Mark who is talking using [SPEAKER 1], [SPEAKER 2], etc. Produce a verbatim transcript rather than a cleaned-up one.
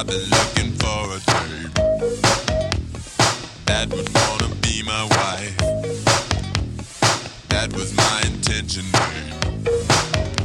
[SPEAKER 1] I've been looking for a type that would wanna be my wife. That was my intention, babe.